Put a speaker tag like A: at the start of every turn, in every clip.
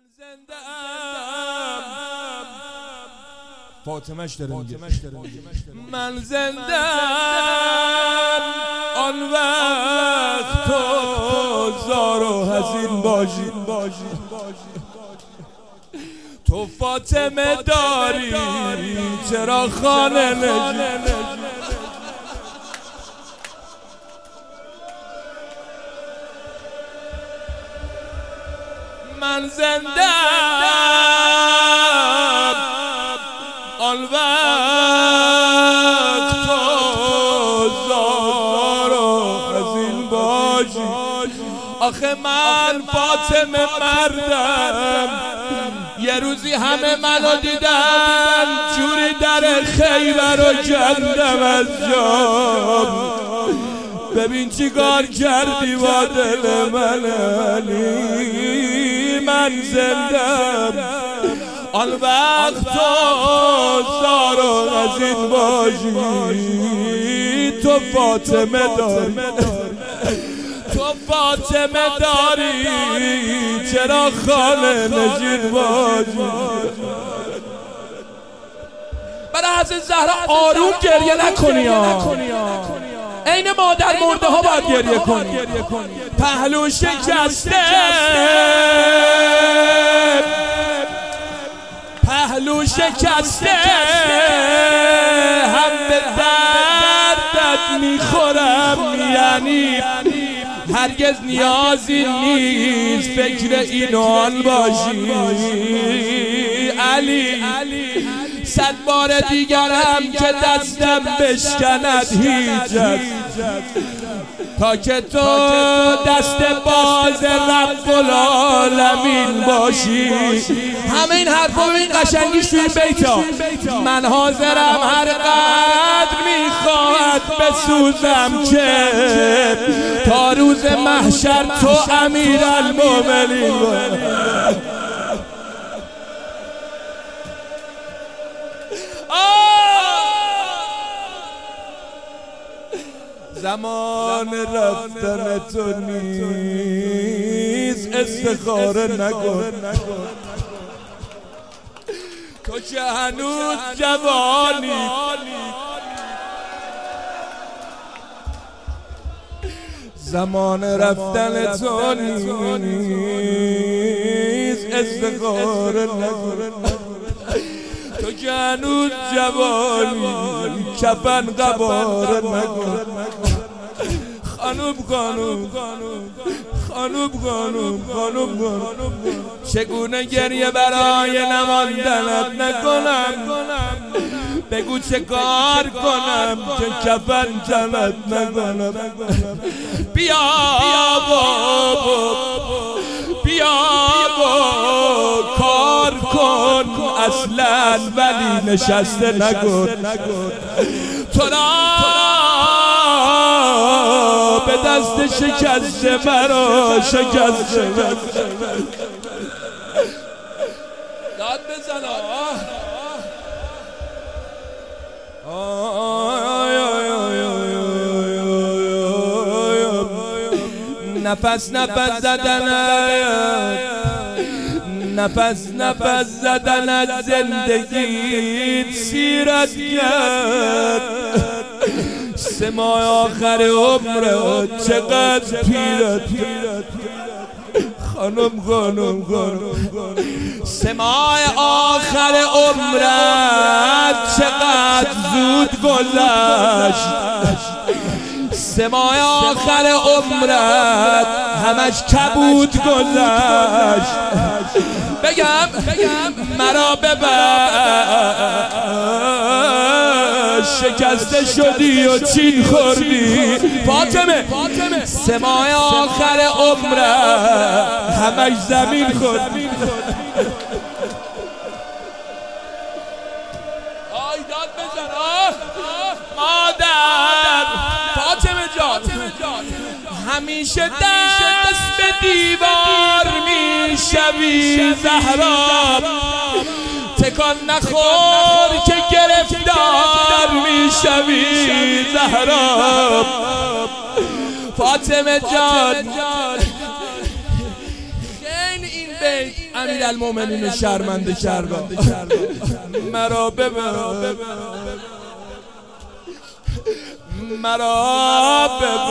A: زنده ام فاطمه‌ش داره میگه من زنده ام آن وقت تو زار و حزین باشی تو فاطمه داری چرا خانه نشی من زنده آن وقت تو زار و حزین باشی آخه من فاطمه مردم یه روزی همه منو دیدن جوری در خیبر و کندم از جام ببین چی کار کردی با دل من علی من زندم آن وقت تو زار و حزین باشی تو فاطمه داری تو فاطمه داری چرا خانه نشین باشی برای حضرت زهرا آروم گریه نکنی عین مادر مرده ها باید گریه کنی پهلو شکسته پهلو شکسته هم به دردت میخورم یعنی هرگز نیازی نیست فکر اینان باشی علی 100 بار دیگرم که دستم بشکند هیچ تا که تو دست باز رب العالمین باشی همه این حرفا و این قشنگیش توی بیتا من حاضرم هر قدر میخواد بسوزم که تا روز محشر تو امیرالمومنین زمان رفتن تو نیز استخاره نکن تو که هنوز جوانی زمان رفتن تو نیز استخاره نکن تو که هنوز جوانی کفن قباره نکن خانوم چگونه گریه برای نماندنت نکنم بگو چه کار کنم که کفن تنت نکنم بیا کار کن اصلا ولی نشسته نکن تو را به دست شکست مرا شکست داد بزن نفس زدن از زندگیت سیرت کرد 3 ماه آخر عمرت چقدر پیرت خانم 3 ماه آخر عمرت چقدر زود گذشت 3 ماه آخر عمرت همش کبود گذشت بگم مرا ببر شکسته شدی و چین خوردی فاطمه 3 ماه آخر عمرت همش زمین خوردی آی داد بزن مادر فاطمه جان همیشه دست به دیوار میشوی زهرا تکان نخور که گرفتار میشوی زهرا فاطمه جان خیلی این بیت امیرالمومنین شرمنده کردم مرا ببخش مرا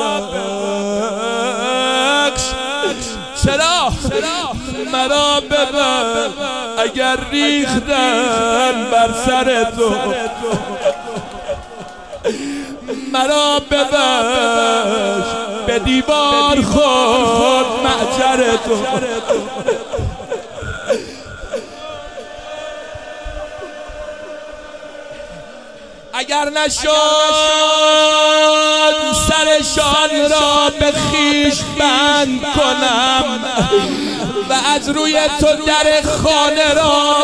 A: ببخش چرا مرا ببخش اگر ریختن بر سر تو مرا ببخش به دیوار خود معجر تو اگر نشد سرشان را به خویش بند کنم و از روی تو در خانه را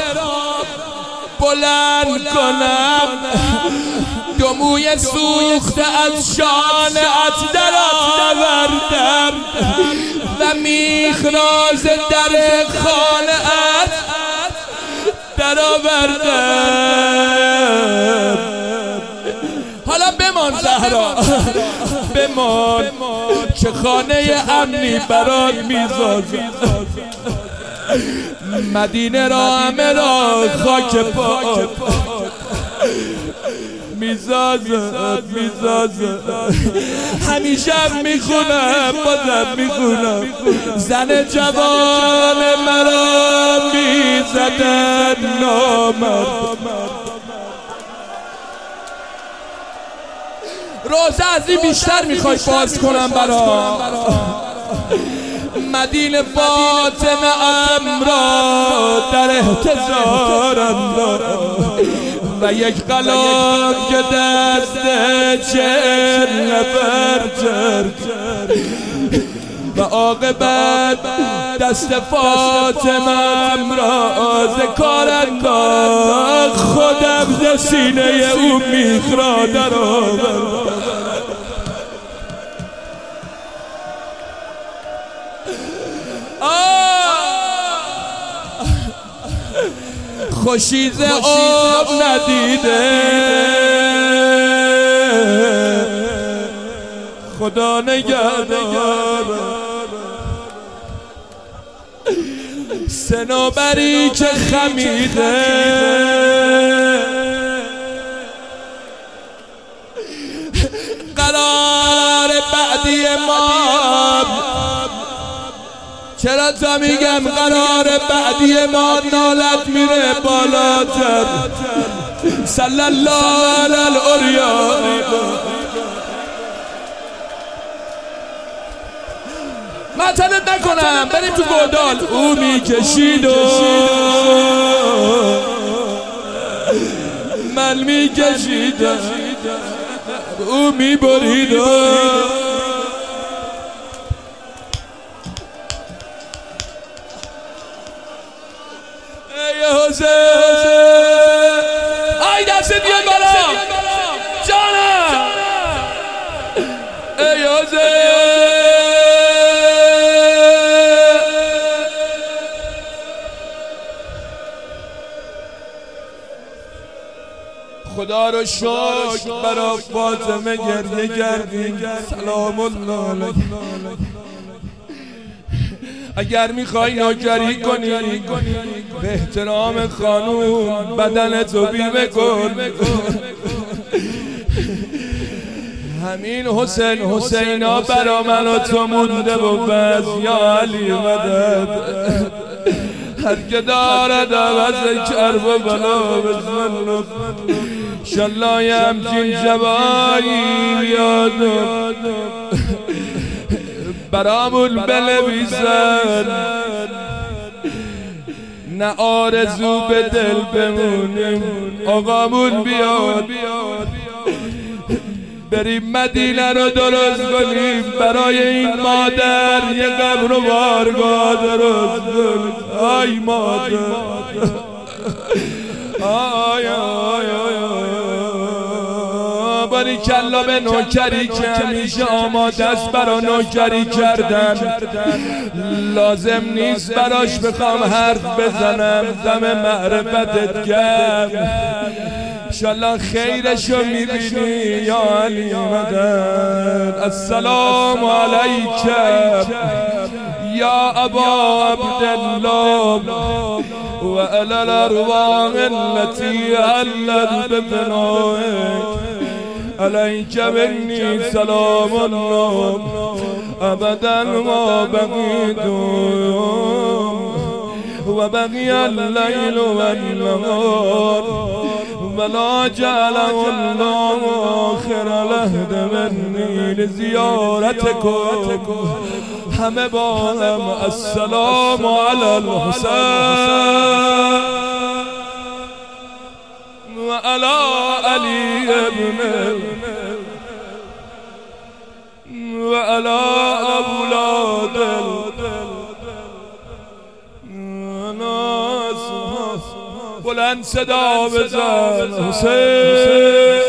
A: بلند کنم دو موی سوخته از شانه‌ات در آوردم و میخراز در خانه‌ات در آوردم. حالا بمان زهرا بمان که خانه امنی برات میسازم مدینه را همه را خاک پات میسازم همیشه میخونم بازم میخونم زن جوان مرا میزدن نامرد روزه از این بیشتر میخوای باز کنم برا مدینه فاطمه امرا در احتضارم و یک غلام که دست 40 نفر و عاقبت دست فاطمه امراض کار انداخت خودم ز سینه او میخرا در آورد خورشید آب ندیده خدا نگهدار صنوبری که خمیده قرار بعدی ما چرا تا میگم قرار بعدی ما نالت میره بالاتر صلی الله علی الاریان معطلت نکنم بریم تو گودال او میکشید و من میکشیدم او میبرید ای دست بیاد بالا جانم ای خدا رو شکر برا فاطمه گریه کردیم سلام الله علیک اگر میخوای نوکری کنی به احترام خانوم بدن تو بیمه کن همین حسینا برا من و تو مونده و بس یا علی مدد هر که دارد عوض کرب و بلا بسم الله انشالله یه همچین جوایی یادم برامون بنویسن نه آرزو به دل بمونیم آقامون بیاد بریم مدینه رو درست کنیم برای این مادر یه قبر و بارگاه درست کنیم آی مادر آی آی آی باریکلا به نوکری که همیشه آماده است برا نوکری کردن لازم نیست براش بخوام حرف بزنم دم معرفتت گرم انشالله خیرشو میبینی یا علی مدد السلام علیکم يا أبا عبد الله وإلى الأرواح التي علت ببنائك عليك مني سلام الله أبدا ما بقيت وبقي الليل والنهار ولا جعله الله آخر العهد مني لزيارتكم همه با هم السلام على الحسين وعلى علي ابن وعلى أولاد الناس بلند صدا بزن حسین